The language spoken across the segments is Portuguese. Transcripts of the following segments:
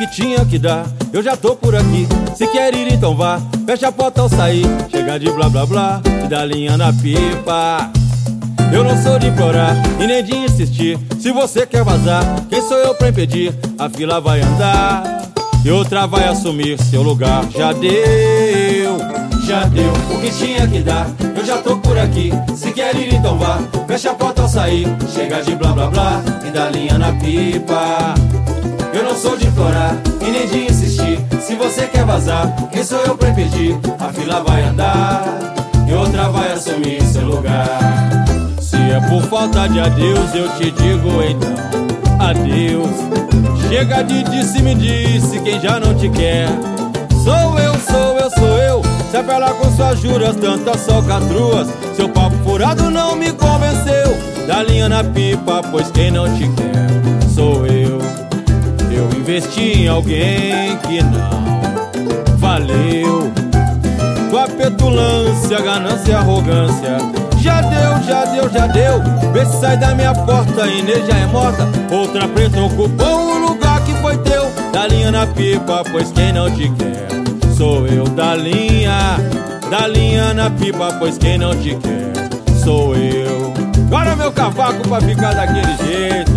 tinha que dar, eu já tô por aqui. Se quer ir então vá, fecha a porta ao sair. Chega de blá blá blá e dá linha na pipa. Eu não sou de implorar e nem de insistir. Se você quer vazar, quem sou eu pra impedir? A fila vai andar e outra vai assumir seu lugar. Já deu o que tinha que dar, eu já tô por aqui. Se quer ir então vá, fecha a porta ao sair. Chega de blá blá blá e dá linha na pipa. Eu não sou de implorar e nem de insistir. Se você quer vazar, quem sou eu pra impedir? A fila vai andar e outra vai assumir seu lugar. Se é por falta de adeus, eu te digo então adeus. Chega de disse-me disse quem já não te quer. Sou eu. Se apela com suas juras, tantas falcatruas. Seu papo furado não me convenceu. Dá linha na pipa, pois quem não te quer sou eu. Eu investi em alguém que não valeu. Tua petulância, ganância e arrogância. Já deu. Vê se sai da minha porta, a Inês já é morta. Outra preta ocupou o lugar que foi teu. Dá linha na pipa, pois quem não te quer sou eu. Dá linha na pipa, pois quem não te quer sou eu. Agora meu cavaco pra ficar daquele jeito.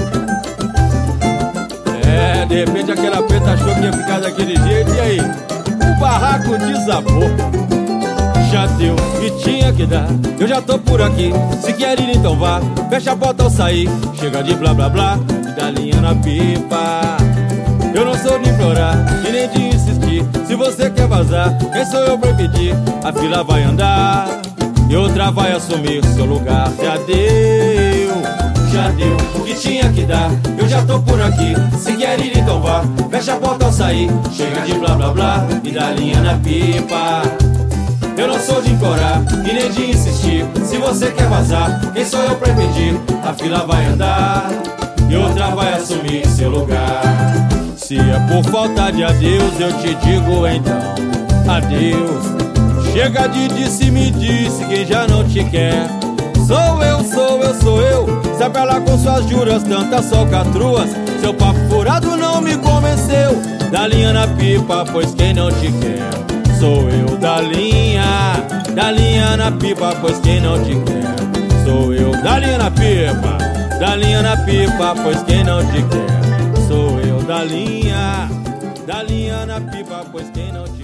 De repente aquela preta achou que ia ficar daquele jeito. E aí? O barraco desabou. Já deu e tinha que dar, eu já tô por aqui. Se quer ir então vá, fecha a porta ao sair. Chega de blá blá blá e dá linha na pipa. Eu não sou de implorar e nem de insistir. Se você quer vazar, quem sou eu pra impedir? A fila vai andar e outra vai assumir seu lugar. Já deu o que tinha que dar, eu já tô por aqui. Se quer ir então vá, fecha a porta ao sair. Chega de blá blá blá e dá linha na pipa. Eu não sou de implorar e nem de insistir. Se você quer vazar, quem sou eu pra impedir? A fila vai andar e outra vai assumir seu lugar. Se é por falta de adeus, eu te digo então adeus. Chega de disse-me disse quem já não te quer. Sou eu. Se apela com suas juras, tantas falcatruas. Seu papo furado não me convenceu. Dá linha na pipa, pois quem não te quer sou eu. Dá linha na pipa, pois quem não te quer sou eu. Dá linha na pipa, pois quem não te quer sou eu. Dá linha na pipa, pois quem não te quer.